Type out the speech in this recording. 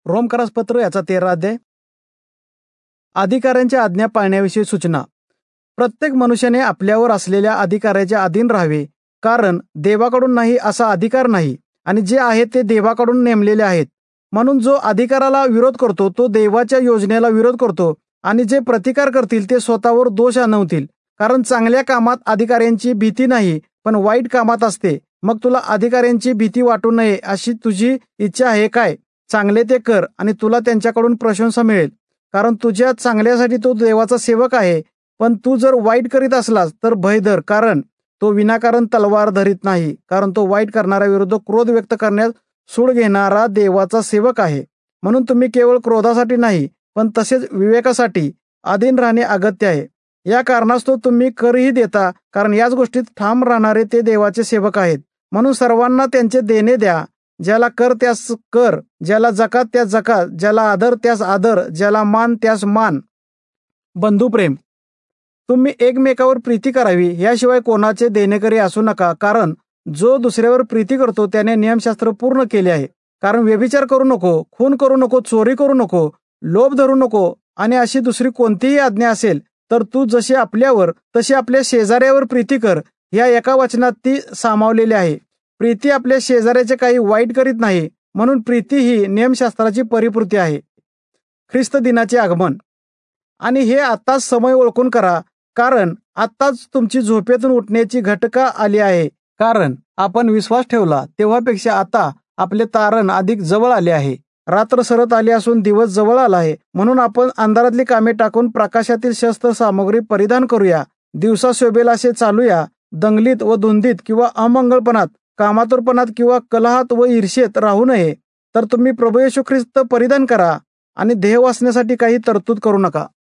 रोमकरासपत्र याचा 13 अध्याय. अधिकाऱ्यांच्या आज्ञा पाळण्याविषयी सूचना. प्रत्येक मनुष्याने आपल्यावर असलेल्या अधिकाऱ्याच्या अधीन राहावे, कारण देवाकडून नाही असा अधिकार नाही, आणि जे आहे ते देवाकडून नेमलेले आहेत. म्हणून जो अधिकाराला विरोध करतो तो देवाच्या योजनेला विरोध करतो, आणि जे प्रतिकार करतील ते स्वतःवर दोष आणवतील. कारण चांगल्या कामात अधिकाऱ्यांची भीती नाही, पण वाईट कामात असते. मग तुला अधिकाऱ्यांची भीती वाटू नये अशी तुझी इच्छा आहे काय? चांगले ते कर, आणि तुला त्यांच्याकडून प्रशंसा मिळेल, कारण तुझ्या चांगल्यासाठी तो देवाचा सेवक आहे. पण तू जर वाईट करीत असलास तर भय धर, कारण तो विनाकारण तलवार धरीत नाही, कारण तो वाईट करणाऱ्या विरुद्ध क्रोध व्यक्त करण्यास सूड घेणारा देवाचा सेवक आहे. म्हणून तुम्ही केवळ क्रोधासाठी नाही, पण तसेच विवेकासाठी अधीन राहणे अगत्य आहे. या कारणास्तव तुम्ही करही देता, कारण याच गोष्टीत ठाम राहणारे ते देवाचे सेवक आहेत. म्हणून सर्वांना त्यांचे देणे द्या. ज्याला कर त्यास कर, ज्याला जकात त्यास जकात, ज्याला आदर त्यास आदर, ज्याला मान त्यास मान. बंधुप्रेम. तुम्ही एकमेकावर प्रीती करावी, याशिवाय कोणाचे देणेकरी असू नका, कारण जो दुसऱ्यावर प्रीती करतो त्याने नियमशास्त्र पूर्ण केले आहे. कारण व्यभिचार करू नको, खून करू नको, चोरी करू नको, लोभ धरू नको, आणि अशी दुसरी कोणतीही आज्ञा असेल तर तू जशी आपल्यावर तशी आपल्या शेजाऱ्यावर प्रीती कर, ह्या एका वचनात ती सामावलेली आहे. प्रीती आपल्या शेजाऱ्याचे काही वाईट करीत नाही, म्हणून प्रीती ही नियमशास्त्राची परिपूर्ती आहे. ख्रिस्त दिनाचे आगमन. आणि हे आत्ताच समय ओळखून करा, कारण आत्ताच तुमची झोपेतून उठण्याची घटका आली आहे. कारण आपण विश्वास ठेवला तेव्हापेक्षा आता आपले तारण अधिक जवळ आले आहे. रात्र सरत आली असून दिवस जवळ आला आहे. म्हणून आपण अंधारातली कामे टाकून प्रकाशातील शस्त्र सामग्री परिधान करूया. दिवसा शोभेल असे चालूया. दंगलीत व धुंदीत किंवा अमंगळपणात, कामातुरपणात किंवा कलहात व ईर्ष्येत राहू नये. तर तुम्ही प्रभू येशू ख्रिस्त परिधान करा, आणि देह वाचण्यासाठी काही तरतूद करू नका.